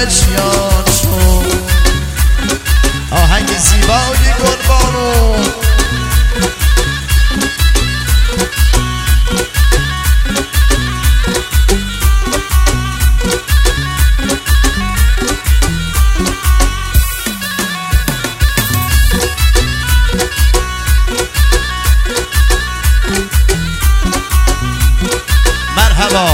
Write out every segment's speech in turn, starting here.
بچیان شو آهنگ زیبای گلبانو مرحبا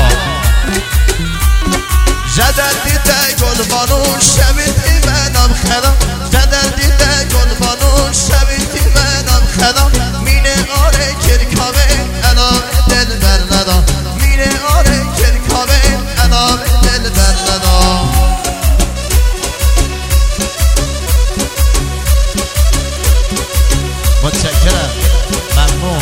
جدل دیده گلبانو شبیدی منم خدا جدل دیده گلبانو شبیدی منم خدا مینه آره کرکابه الان دل بر ندا مینه آره کرکابه الان دل بر ندا متشکرم ممنون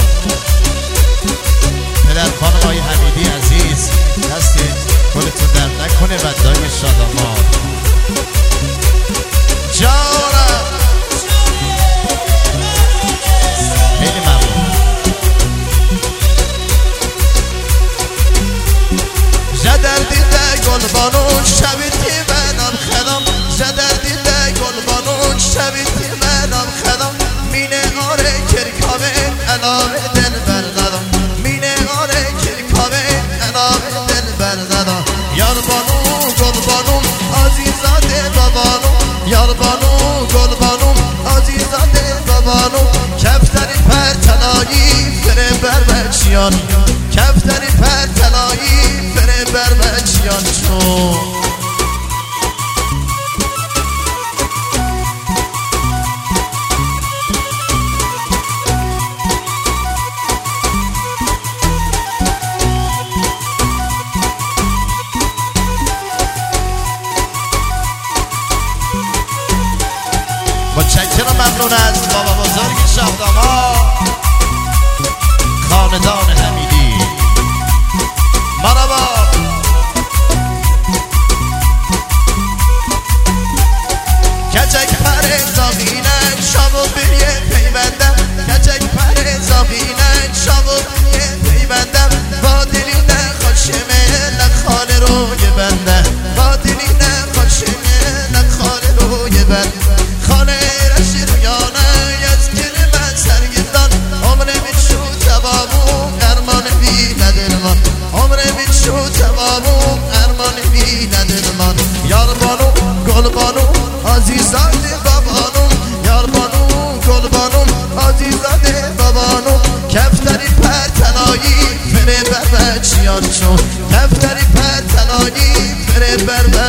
پدر خانم آقای حمیدی عزیز دست گلتون در نکنه و دای شادمان جانم خیلی ممنون جدر دیده گلبانو شبیدی منم خدام جدر دیده گلبانو شبیدی منم خدام مینه آره کرکابه علاوه دل بر ندام مینه آره کرکابه علاوه دل بر ندام یار بانو گل بانو عزیزاده بابانو یار بانو گل بانو عزیزاده بابانو کفتری پر تنایی فره بر بچیان کفتری پر تنایی فره بر بچیان شو متشکرم ممنون از بابا بزرگ شاهداما خاندان حمیدی مرحبا کچک پر زاغینک شابو بیه پیوندم کچک پر زاغینک شابو بیه پیوندم با دلی نخوشمه نخاله روی بنده با دلی نخوشمه نخاله روی بنده خانه رشی رویانه از گل من سرگردان عمر بیشو تبابو ارمان بی ندلمان عمر بیشو تبابو ارمان بی ندلمان یار بانو گل بانو عزیزاده بابانو یار بانو گل بانو عزیزاده بابانو کفتری پر تنایی فره بر بچیان شو کفتری پر تنایی فره بر